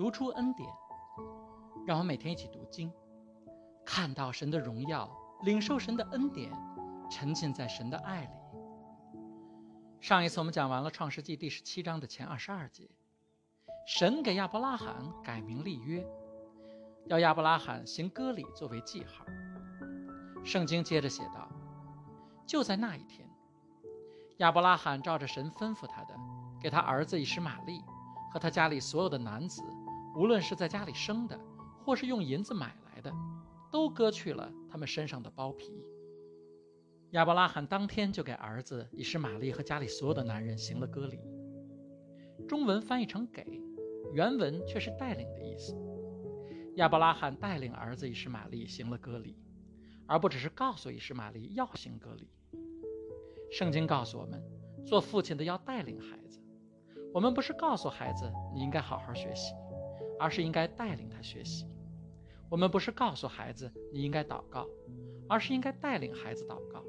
读出恩典。让我们每天一起读经，看到神的荣耀，领受神的恩典，沉浸在神的爱里。上一次我们讲完了创世纪第17章的前22节，神给亚伯拉罕改名立约，要亚伯拉罕行割礼作为记号。圣经接着写道，就在那一天，亚伯拉罕照着神吩咐他的，给他儿子以实玛利和他家里所有的男子，无论是在家里生的或是用银子买来的，都割去了他们身上的包皮。亚伯拉罕当天就给儿子以实玛利和家里所有的男人行了割礼。中文翻译成给，原文却是带领的意思。亚伯拉罕带领儿子以实玛利行了割礼，而不只是告诉以实玛利要行割礼。圣经告诉我们，做父亲的要带领孩子。我们不是告诉孩子你应该好好学习，而是应该带领他学习。我们不是告诉孩子你应该祷告，而是应该带领孩子祷告。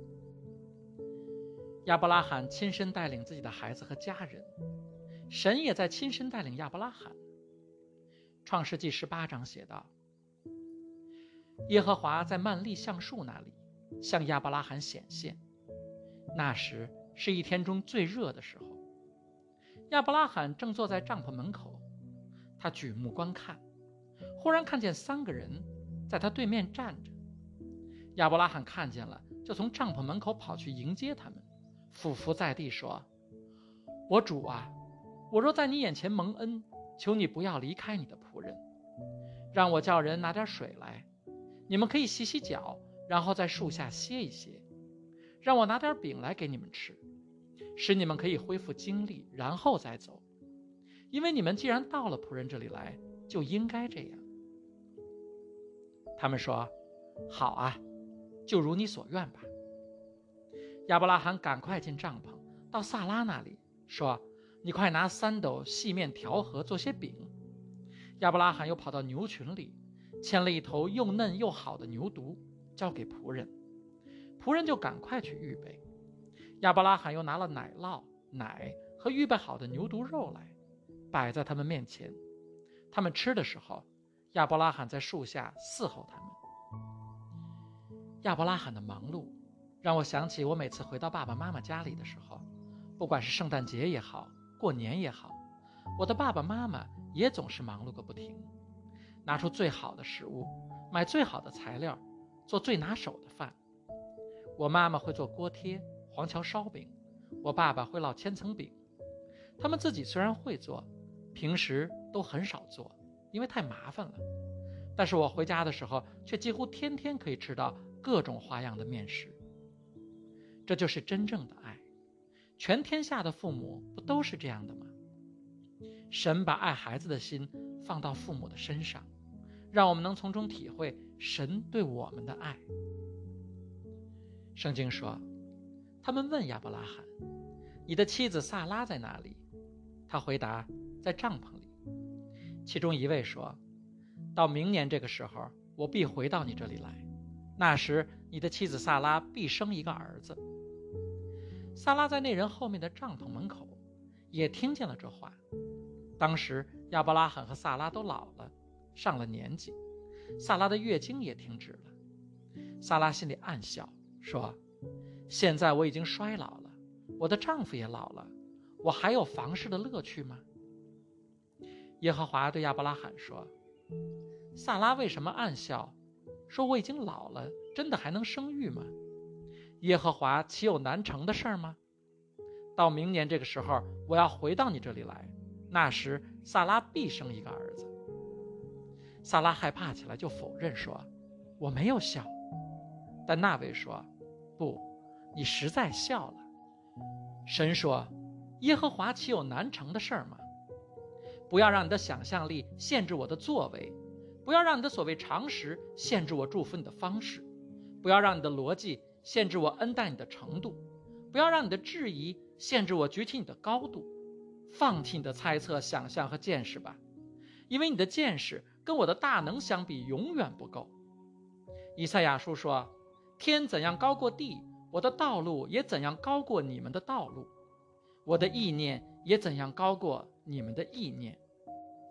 亚伯拉罕亲身带领自己的孩子和家人，神也在亲身带领亚伯拉罕。创世纪18章写道，耶和华在曼利橡树那里向亚伯拉罕显现，那时是一天中最热的时候。亚伯拉罕正坐在帐篷门口，他举目观看，忽然看见3个人在他对面站着。亚伯拉罕看见了，就从帐篷门口跑去迎接他们，俯伏在地说，我主啊，我若在你眼前蒙恩，求你不要离开你的仆人，让我叫人拿点水来，你们可以洗洗脚，然后在树下歇一歇，让我拿点饼来给你们吃，使你们可以恢复精力，然后再走，因为你们既然到了仆人这里来，就应该这样。他们说，好啊，就如你所愿吧。亚伯拉罕赶快进帐篷，到萨拉那里，说，你快拿3斗细面调和，做些饼。亚伯拉罕又跑到牛群里，牵了一头又嫩又好的牛犊，交给仆人，仆人就赶快去预备。亚伯拉罕又拿了奶酪、奶和预备好的牛犊肉来，摆在他们面前。他们吃的时候，亚伯拉罕在树下伺候他们。亚伯拉罕的忙碌让我想起我每次回到爸爸妈妈家里的时候，不管是圣诞节也好，过年也好，我的爸爸妈妈也总是忙碌个不停，拿出最好的食物，买最好的材料，做最拿手的饭。我妈妈会做锅贴、黄桥烧饼，我爸爸会烙千层饼。他们自己虽然会做，平时都很少做，因为太麻烦了。但是我回家的时候，却几乎天天可以吃到各种花样的面食。这就是真正的爱。全天下的父母不都是这样的吗？神把爱孩子的心放到父母的身上，让我们能从中体会神对我们的爱。圣经说，他们问亚伯拉罕，你的妻子萨拉在哪里？他回答，在帐篷里。其中一位说，到明年这个时候，我必回到你这里来，那时你的妻子萨拉必生一个儿子。萨拉在那人后面的帐篷门口也听见了这话。当时亚伯拉罕和萨拉都老了，上了年纪，萨拉的月经也停止了。萨拉心里暗笑，说，现在我已经衰老了，我的丈夫也老了，我还有房事的乐趣吗？耶和华对亚伯拉罕说，萨拉为什么暗笑，说我已经老了，真的还能生育吗？耶和华岂有难成的事吗？到明年这个时候，我要回到你这里来，那时萨拉必生一个儿子。萨拉害怕起来，就否认说，我没有笑。但那位说，不，你实在笑了。神说，耶和华岂有难成的事吗？不要让你的想象力限制我的作为，不要让你的所谓常识限制我祝福你的方式，不要让你的逻辑限制我恩待你的程度，不要让你的质疑限制我举起你的高度。放弃你的猜测、想象和见识吧，因为你的见识跟我的大能相比永远不够。以赛亚书说，天怎样高过地，我的道路也怎样高过你们的道路，我的意念也怎样高过你们的意念。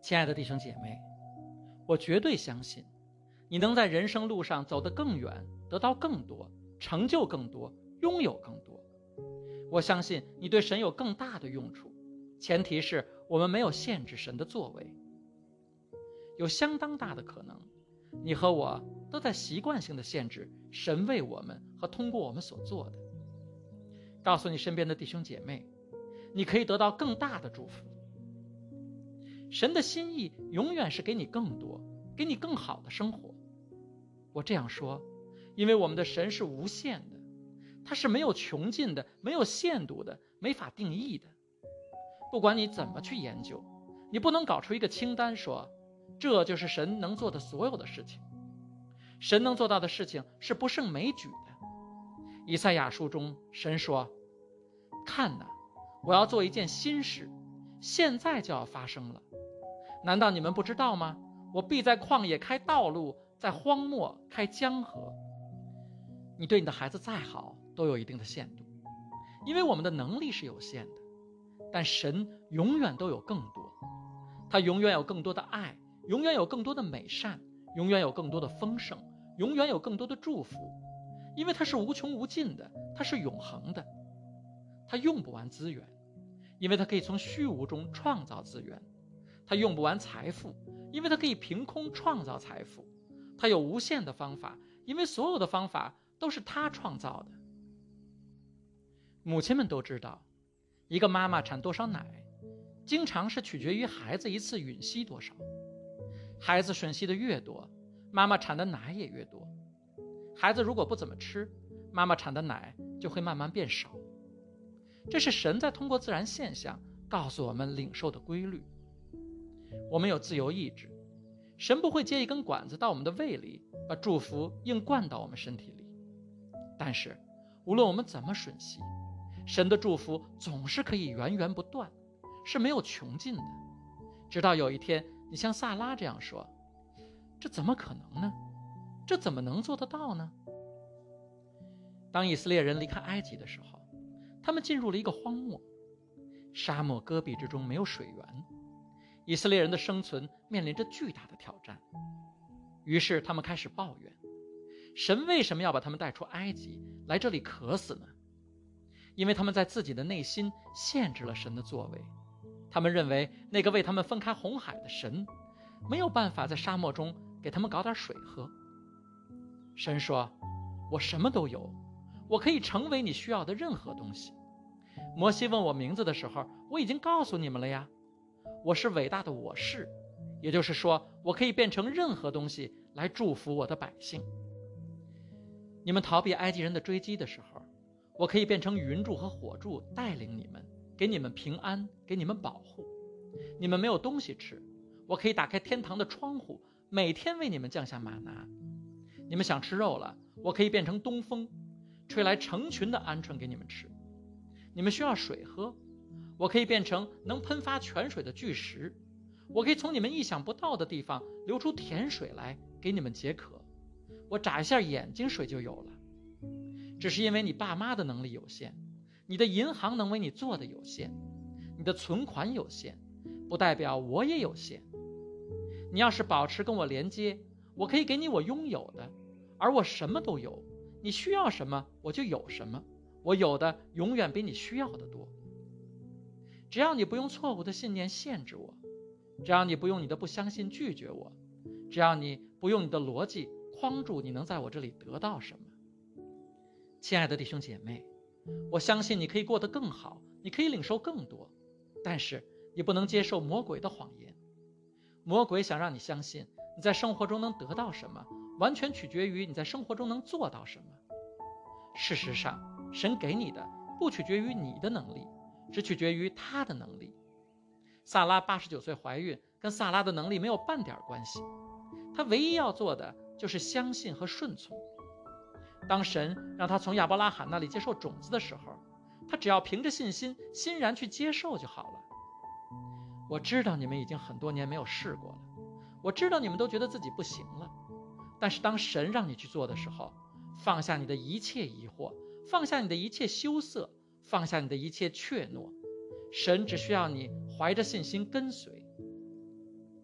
亲爱的弟兄姐妹，我绝对相信你能在人生路上走得更远，得到更多，成就更多，拥有更多。我相信你对神有更大的用处，前提是我们没有限制神的作为。有相当大的可能，你和我都在习惯性的限制神为我们和通过我们所做的。告诉你身边的弟兄姐妹，你可以得到更大的祝福。神的心意永远是给你更多，给你更好的生活。我这样说，因为我们的神是无限的，他是没有穷尽的，没有限度的，没法定义的。不管你怎么去研究，你不能搞出一个清单说，这就是神能做的所有的事情。神能做到的事情是不胜枚举的。以赛亚书中，神说，看哪，我要做一件新事，现在就要发生了。难道你们不知道吗？我必在旷野开道路，在荒漠开江河。你对你的孩子再好，都有一定的限度，因为我们的能力是有限的，但神永远都有更多。他永远有更多的爱，永远有更多的美善，永远有更多的丰盛，永远有更多的祝福，因为他是无穷无尽的，他是永恒的。他用不完资源，因为他可以从虚无中创造资源。他用不完财富，因为他可以凭空创造财富。他有无限的方法，因为所有的方法都是他创造的。母亲们都知道，一个妈妈产多少奶，经常是取决于孩子一次吮吸多少。孩子吮吸的越多，妈妈产的奶也越多。孩子如果不怎么吃，妈妈产的奶就会慢慢变少。这是神在通过自然现象告诉我们领受的规律。我们有自由意志，神不会接一根管子到我们的胃里，把祝福硬灌到我们身体里。但是无论我们怎么吮吸，神的祝福总是可以源源不断，是没有穷尽的。直到有一天你像萨拉这样说，这怎么可能呢？这怎么能做得到呢？当以色列人离开埃及的时候，他们进入了一个荒漠，沙漠戈壁之中没有水源，以色列人的生存面临着巨大的挑战。于是他们开始抱怨，神为什么要把他们带出埃及，来这里渴死呢？因为他们在自己的内心限制了神的作为。他们认为那个为他们分开红海的神，没有办法在沙漠中给他们搞点水喝。神说，我什么都有，我可以成为你需要的任何东西。摩西问我名字的时候，我已经告诉你们了呀。我是伟大的我是，也就是说，我可以变成任何东西来祝福我的百姓。你们逃避埃及人的追击的时候，我可以变成云柱和火柱带领你们，给你们平安，给你们保护。你们没有东西吃，我可以打开天堂的窗户，每天为你们降下玛拿。你们想吃肉了，我可以变成东风，吹来成群的鹌鹑给你们吃。你们需要水喝，我可以变成能喷发泉水的巨石，我可以从你们意想不到的地方流出甜水来给你们解渴。我眨一下眼睛，水就有了。只是因为你爸妈的能力有限，你的银行能为你做的有限，你的存款有限，不代表我也有限。你要是保持跟我连接，我可以给你我拥有的，而我什么都有。你需要什么，我就有什么，我有的永远比你需要的多。只要你不用错误的信念限制我，只要你不用你的不相信拒绝我，只要你不用你的逻辑框住你能在我这里得到什么。亲爱的弟兄姐妹，我相信你可以过得更好，你可以领受更多，但是你不能接受魔鬼的谎言。魔鬼想让你相信你在生活中能得到什么，完全取决于你在生活中能做到什么。事实上，神给你的不取决于你的能力，只取决于他的能力。萨拉89岁怀孕跟萨拉的能力没有半点关系，她唯一要做的就是相信和顺从。当神让她从亚伯拉罕那里接受种子的时候，她只要凭着信心欣然去接受就好了。我知道你们已经很多年没有试过了，我知道你们都觉得自己不行了，但是当神让你去做的时候，放下你的一切疑惑，放下你的一切羞涩，放下你的一切怯懦，神只需要你怀着信心跟随。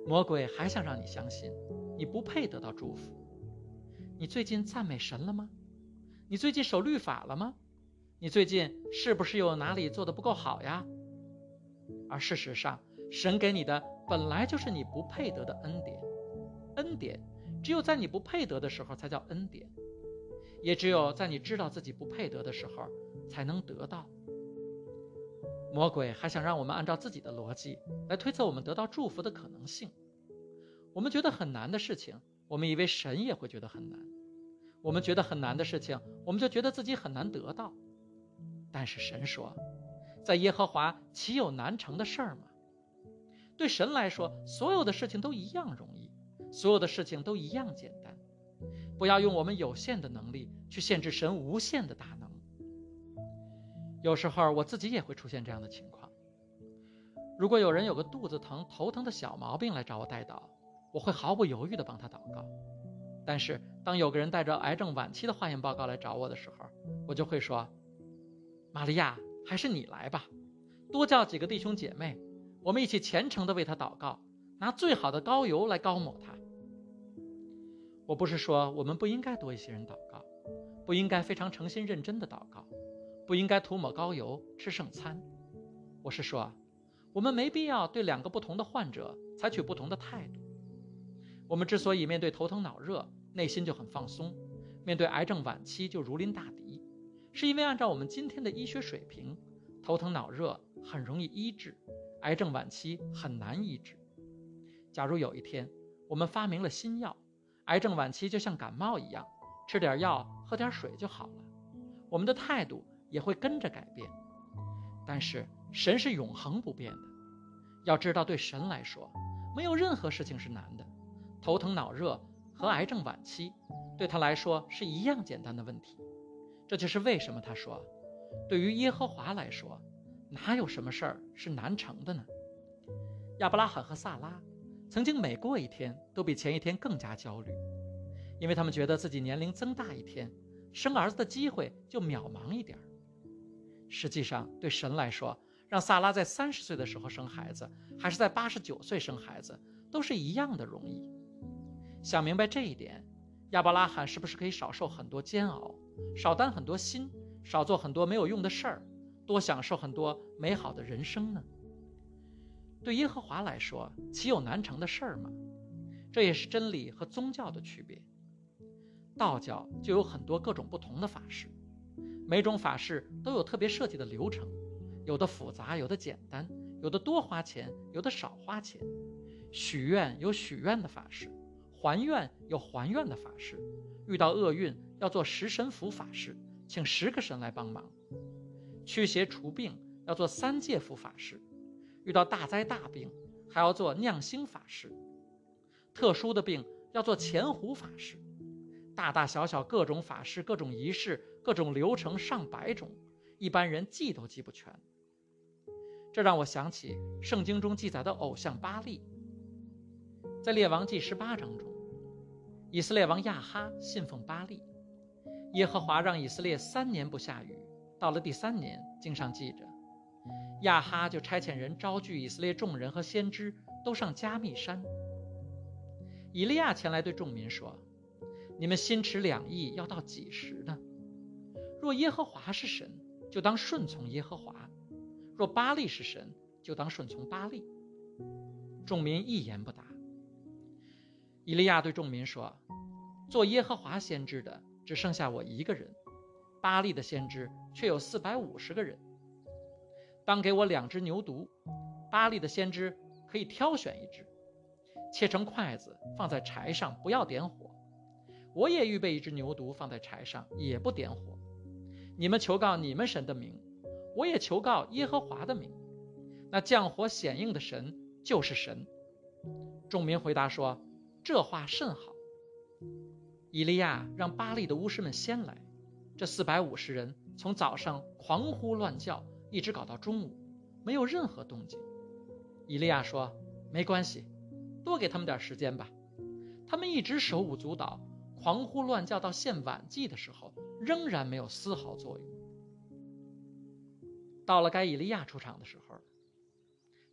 魔鬼还想让你相信你不配得到祝福。你最近赞美神了吗？你最近守律法了吗？你最近是不是有哪里做得不够好呀？而事实上，神给你的本来就是你不配得的恩典。恩典只有在你不配得的时候才叫恩典，也只有在你知道自己不配得的时候才能得到。魔鬼还想让我们按照自己的逻辑来推测我们得到祝福的可能性。我们觉得很难的事情，我们以为神也会觉得很难。我们觉得很难的事情，我们就觉得自己很难得到。但是神说，在耶和华岂有难成的事儿吗？对神来说，所有的事情都一样容易，所有的事情都一样简单。不要用我们有限的能力去限制神无限的大能。有时候我自己也会出现这样的情况。如果有人有个肚子疼、头疼的小毛病来找我代祷，我会毫不犹豫地帮他祷告。但是当有个人带着癌症晚期的化验报告来找我的时候，我就会说，玛利亚，还是你来吧，多叫几个弟兄姐妹，我们一起虔诚地为他祷告，拿最好的膏油来膏抹他。我不是说我们不应该多一些人祷告，不应该非常诚心认真的祷告，不应该涂抹膏油吃圣餐。我是说，我们没必要对两个不同的患者采取不同的态度。我们之所以面对头疼脑热内心就很放松，面对癌症晚期就如临大敌，是因为按照我们今天的医学水平，头疼脑热很容易医治，癌症晚期很难医治。假如有一天我们发明了新药，癌症晚期就像感冒一样，吃点药喝点水就好了，我们的态度也会跟着改变。但是神是永恒不变的，要知道对神来说，没有任何事情是难的。头疼脑热和癌症晚期对他来说是一样简单的问题。这就是为什么他说，对于耶和华来说，哪有什么事儿是难成的呢？亚伯拉罕和撒拉曾经每过一天都比前一天更加焦虑，因为他们觉得自己年龄增大一天，生儿子的机会就渺茫一点。实际上对神来说，让撒拉在30岁的时候生孩子，还是在89岁生孩子，都是一样的容易。想明白这一点，亚伯拉罕是不是可以少受很多煎熬，少担很多心，少做很多没有用的事儿，多享受很多美好的人生呢？对耶和华来说，岂有难成的事儿吗？这也是真理和宗教的区别。道教就有很多各种不同的法事，每种法事都有特别设计的流程，有的复杂，有的简单，有的多花钱，有的少花钱。许愿有许愿的法事，还愿有还愿的法事，遇到厄运要做10神符法事，请10个神来帮忙。驱邪除病要做3界符法事，遇到大灾大病还要做酿星法事。特殊的病要做前胡法事。大大小小各种法事、各种仪式、各种流程上百种，一般人记都记不全。这让我想起圣经中记载的偶像巴力。在列王记18章中，以色列王亚哈信奉巴力，耶和华让以色列3年不下雨，到了第3年，经上记着，亚哈就差遣人招聚以色列众人和先知，都上加密山。以利亚前来对众民说，你们心持两意要到几时呢？若耶和华是神，就当顺从耶和华；若巴力是神，就当顺从巴力。众民一言不答。以利亚对众民说，做耶和华先知的只剩下我一个人，巴力的先知却有450个人。当给我2只牛犊，巴力的先知可以挑选1只，切成筷子放在柴上，不要点火。我也预备1只牛犊放在柴上，也不点火。你们求告你们神的名，我也求告耶和华的名。那降火显应的神就是神。众民回答说，这话甚好。以利亚让巴力的巫师们先来，这450人从早上狂呼乱叫，一直搞到中午，没有任何动静。以利亚说，没关系，多给他们点时间吧。他们一直手舞足蹈，狂呼乱叫到献晚祭的时候，仍然没有丝毫作用。到了该以利亚出场的时候，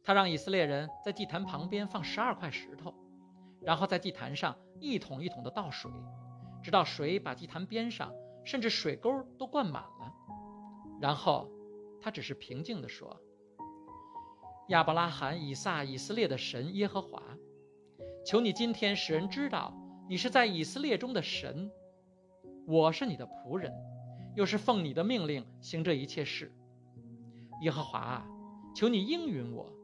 他让以色列人在祭坛旁边放12块石头，然后在祭坛上一桶一桶的倒水，直到水把祭坛边上甚至水沟都灌满了。然后他只是平静地说：亚伯拉罕、以撒、以色列的神耶和华，求你今天使人知道你是在以色列中的神，我是你的仆人，又是奉你的命令行这一切事。耶和华啊，求你应允我，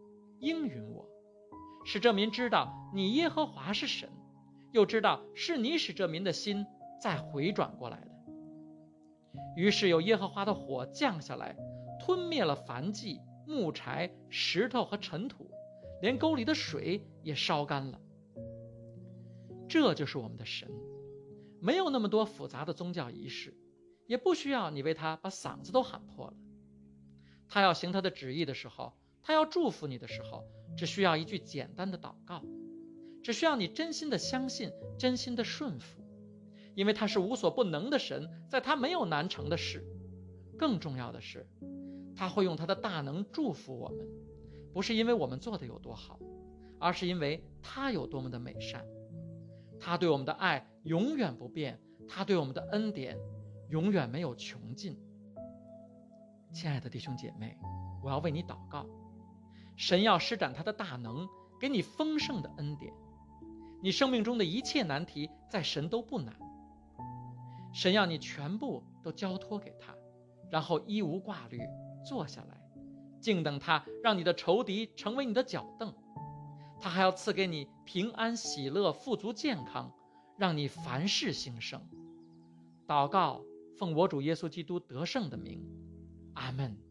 使这民知道你耶和华是神，又知道是你使这民的心再回转过来的。于是有耶和华的火降下来，吞灭了燔祭、木柴、石头和尘土，连沟里的水也烧干了。这就是我们的神，没有那么多复杂的宗教仪式，也不需要你为他把嗓子都喊破了。他要行他的旨意的时候，他要祝福你的时候，只需要一句简单的祷告，只需要你真心的相信，真心的顺服，因为他是无所不能的神，在他没有难成的事。更重要的是，他会用他的大能祝福我们，不是因为我们做的有多好，而是因为他有多么的美善。他对我们的爱永远不变，他对我们的恩典永远没有穷尽。亲爱的弟兄姐妹，我要为你祷告，神要施展他的大能，给你丰盛的恩典。你生命中的一切难题在神都不难，神要你全部都交托给他，然后一无挂虑坐下来，静等他让你的仇敌成为你的脚凳。他还要赐给你平安、喜乐、富足、健康，让你凡事兴盛。祷告，奉我主耶稣基督得胜的名，阿们。